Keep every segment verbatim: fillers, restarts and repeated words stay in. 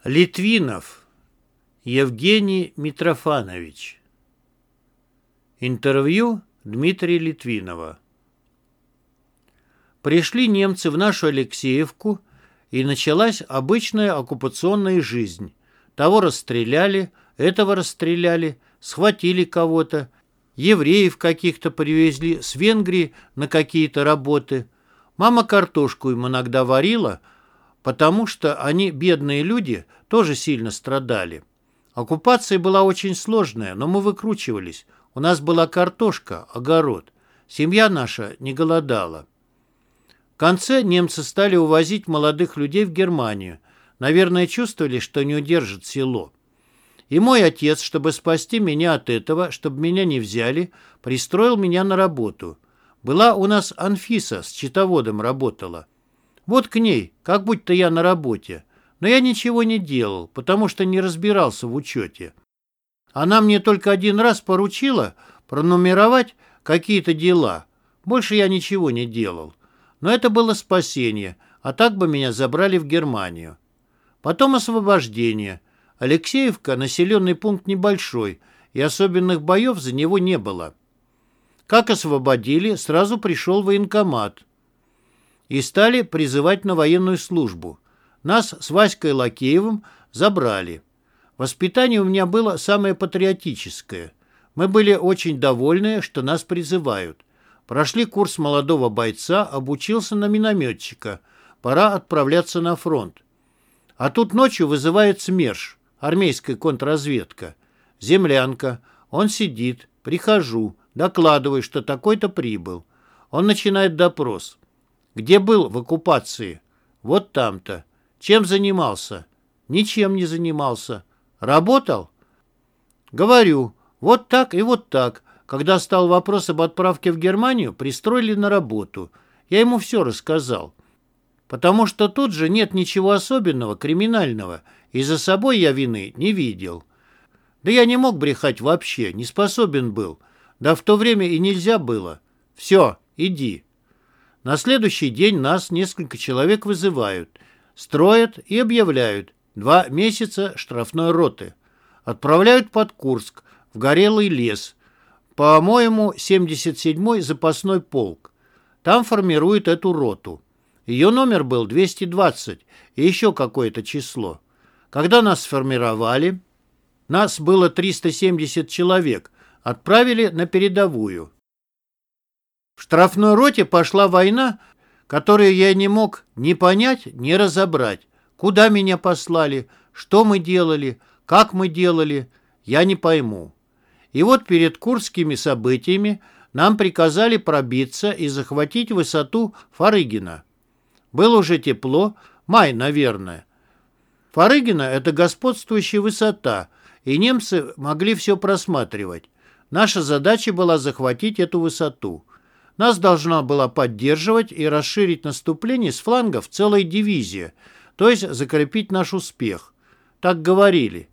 Литвинов Евгений Митрофанович. Интервью Дмитрия Литвинова. Пришли немцы в нашу Алексеевку, и началась обычная оккупационная жизнь. Того расстреляли, этого расстреляли, схватили кого-то, евреев каких-то привезли с Венгрии на какие-то работы. Мама картошку им иногда варила, потому что они, бедные люди, тоже сильно страдали. Оккупация была очень сложная, но мы выкручивались. У нас была картошка, огород. Семья наша не голодала. В конце немцы стали увозить молодых людей в Германию. Наверное, чувствовали, что не удержат село. И мой отец, чтобы спасти меня от этого, чтобы меня не взяли, пристроил меня на работу. Была у нас Анфиса, с счетоводом работала. Вот к ней, как будто я на работе. Но я ничего не делал, потому что не разбирался в учете. Она мне только один раз поручила пронумеровать какие-то дела. Больше я ничего не делал. Но это было спасение, а так бы меня забрали в Германию. Потом освобождение. Алексеевка – населенный пункт небольшой, и особенных боев за него не было. Как освободили, сразу пришел военкомат. И стали призывать на военную службу. Нас с Васькой Лакеевым забрали. Воспитание у меня было самое патриотическое. Мы были очень довольны, что нас призывают. Прошли курс молодого бойца, обучился на минометчика. Пора отправляться на фронт. А тут ночью вызывает СМЕРШ, армейская контрразведка. Землянка. Он сидит. Прихожу. Докладываю, что такой-то прибыл. Он начинает допрос. Где был в оккупации? Вот там-то. Чем занимался? Ничем не занимался. Работал? Говорю, вот так и вот так. Когда стал вопрос об отправке в Германию, пристроили на работу. Я ему все рассказал. Потому что тут же нет ничего особенного, криминального, и за собой я вины не видел. Да я не мог брехать вообще, не способен был. Да в то время и нельзя было. Все, иди. На следующий день нас несколько человек вызывают, строят и объявляют два месяца штрафной роты. Отправляют под Курск, в горелый лес. По-моему, семьдесят седьмой запасной полк. Там формируют эту роту. Ее номер был двести двадцать и еще какое-то число. Когда нас сформировали, нас было триста семьдесят человек, отправили на передовую. В штрафной роте пошла война, которую я не мог ни понять, ни разобрать. Куда меня послали, что мы делали, как мы делали, я не пойму. И вот перед курскими событиями нам приказали пробиться и захватить высоту Фарыгина. Было уже тепло, май, наверное. Фарыгина – это господствующая высота, и немцы могли все просматривать. Наша задача была захватить эту высоту. Нас должна была поддерживать и расширить наступление с флангов целая дивизия, то есть закрепить наш успех. Так говорили.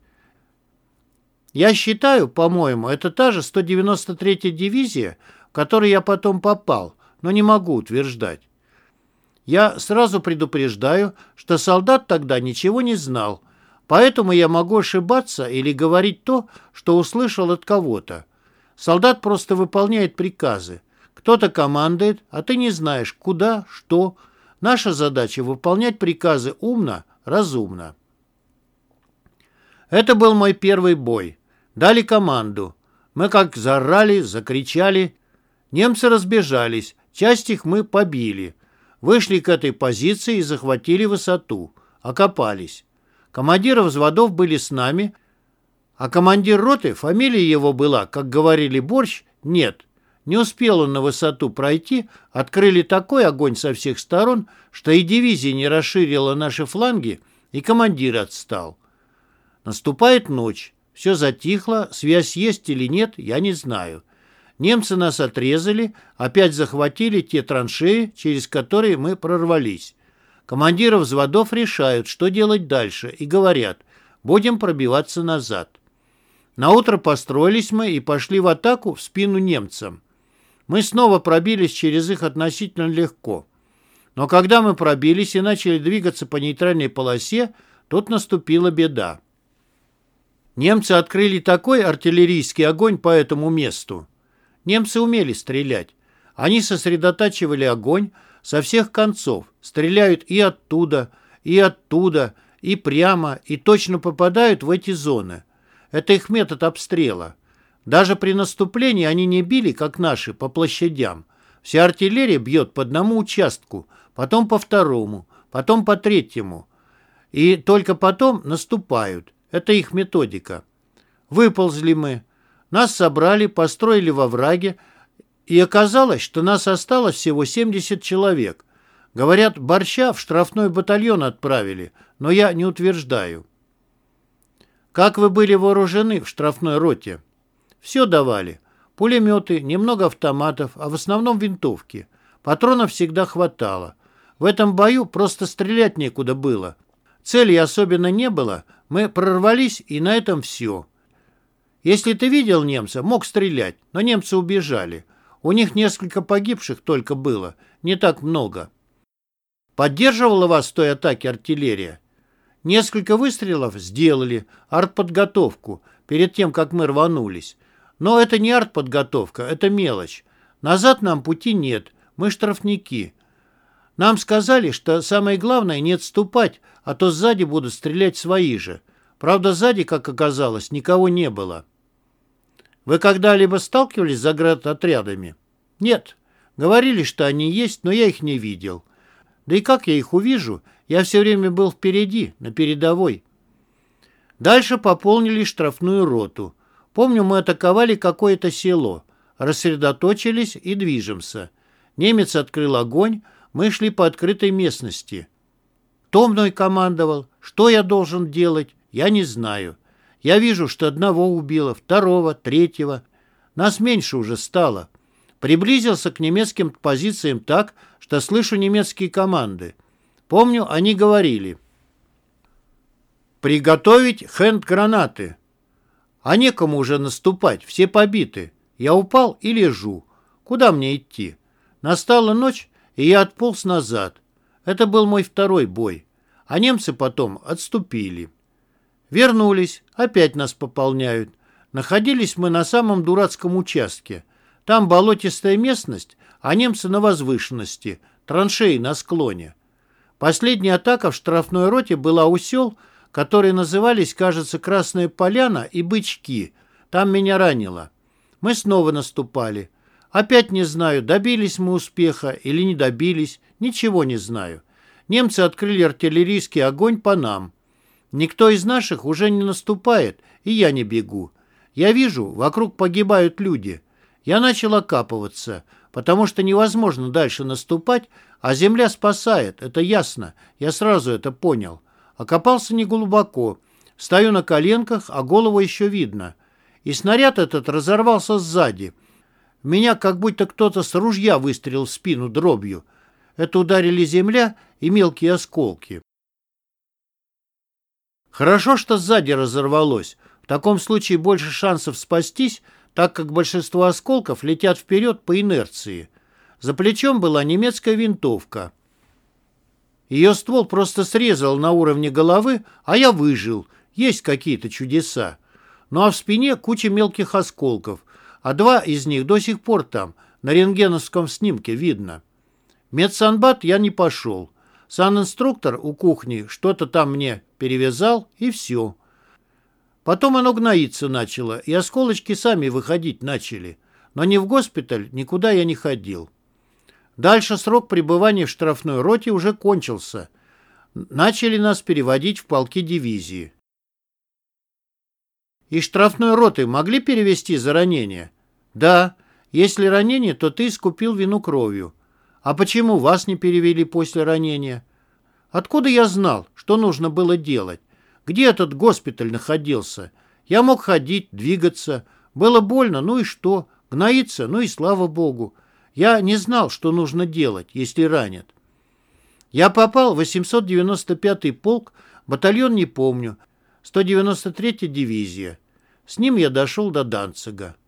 Я считаю, по-моему, это та же сто девяносто третья дивизия, в которой я потом попал, но не могу утверждать. Я сразу предупреждаю, что солдат тогда ничего не знал, поэтому я могу ошибаться или говорить то, что услышал от кого-то. Солдат просто выполняет приказы. Кто-то командует, а ты не знаешь, куда, что. Наша задача – выполнять приказы умно, разумно. Это был мой первый бой. Дали команду. Мы как заорали, закричали. Немцы разбежались. Часть их мы побили. Вышли к этой позиции и захватили высоту. Окопались. Командиры взводов были с нами, а командир роты, фамилия его была, как говорили, Борщ, нет. Не успел он на высоту пройти, открыли такой огонь со всех сторон, что и дивизия не расширила наши фланги, и командир отстал. Наступает ночь. Все затихло, связь есть или нет, я не знаю. Немцы нас отрезали, опять захватили те траншеи, через которые мы прорвались. Командиры взводов решают, что делать дальше, и говорят, будем пробиваться назад. Наутро построились мы и пошли в атаку в спину немцам. Мы снова пробились через их относительно легко. Но когда мы пробились и начали двигаться по нейтральной полосе, тут наступила беда. Немцы открыли такой артиллерийский огонь по этому месту. Немцы умели стрелять. Они сосредотачивали огонь со всех концов, стреляют и оттуда, и оттуда, и прямо, и точно попадают в эти зоны. Это их метод обстрела. Даже при наступлении они не били, как наши, по площадям. Вся артиллерия бьет по одному участку, потом по второму, потом по третьему. И только потом наступают. Это их методика. Выползли мы. Нас собрали, построили во враге, и оказалось, что нас осталось всего семьдесят человек. Говорят, Борща в штрафной батальон отправили, но я не утверждаю. Как вы были вооружены в штрафной роте? Все давали. Пулеметы, немного автоматов, а в основном винтовки. Патронов всегда хватало. В этом бою просто стрелять некуда было. Целей особенно не было, мы прорвались, и на этом все. Если ты видел немца, мог стрелять, но немцы убежали. У них несколько погибших только было, не так много. Поддерживала вас в той атаке артиллерия? Несколько выстрелов сделали, артподготовку, перед тем, как мы рванулись. Но это не артподготовка, это мелочь. Назад нам пути нет, мы штрафники. Нам сказали, что самое главное не отступать, а то сзади будут стрелять свои же. Правда, сзади, как оказалось, никого не было. Вы когда-либо сталкивались с заградотрядами? Нет. Говорили, что они есть, но я их не видел. Да и как я их увижу? Я все время был впереди, на передовой. Дальше пополнили штрафную роту. Помню, мы атаковали какое-то село. Рассредоточились и движемся. Немец открыл огонь, мы шли по открытой местности. Кто мной командовал? Что я должен делать? Я не знаю. Я вижу, что одного убило, второго, третьего. Нас меньше уже стало. Приблизился к немецким позициям так, что слышу немецкие команды. Помню, они говорили: «Приготовить хэнд-гранаты». А некому уже наступать, все побиты. Я упал и лежу. Куда мне идти? Настала ночь, и я отполз назад. Это был мой второй бой. А немцы потом отступили. Вернулись, опять нас пополняют. Находились мы на самом дурацком участке. Там болотистая местность, а немцы на возвышенности, траншеи на склоне. Последняя атака в штрафной роте была у сел, которые назывались, кажется, Красная Поляна и Бычки. Там меня ранило. Мы снова наступали. Опять не знаю, добились мы успеха или не добились, ничего не знаю. Немцы открыли артиллерийский огонь по нам. Никто из наших уже не наступает, и я не бегу. Я вижу, вокруг погибают люди. Я начал окапываться, потому что невозможно дальше наступать, а земля спасает, это ясно, я сразу это понял. Окопался неглубоко, стою на коленках, а голову еще видно. И снаряд этот разорвался сзади. В меня как будто кто-то с ружья выстрелил в спину дробью. Это ударили земля и мелкие осколки. Хорошо, что сзади разорвалось. В таком случае больше шансов спастись, так как большинство осколков летят вперед по инерции. За плечом была немецкая винтовка. Ее ствол просто срезал на уровне головы, а я выжил. Есть какие-то чудеса. Ну а в спине куча мелких осколков, а два из них до сих пор там, на рентгеновском снимке видно. В медсанбат я не пошел. Санинструктор у кухни что-то там мне перевязал, и все. Потом оно гноиться начало, и осколочки сами выходить начали. Но ни в госпиталь, никуда я не ходил. Дальше срок пребывания в штрафной роте уже кончился. Начали нас переводить в полки дивизии. Из штрафной роты могли перевести за ранение? Да. Если ранение, то ты искупил вину кровью. А почему вас не перевели после ранения? Откуда я знал, что нужно было делать? Где этот госпиталь находился? Я мог ходить, двигаться. Было больно, ну и что? Гноиться, ну и слава богу. Я не знал, что нужно делать, если ранят. Я попал в восемьсот девяносто пятый полк, батальон не помню, сто девяносто третья дивизия. С ним я дошел до Данцига.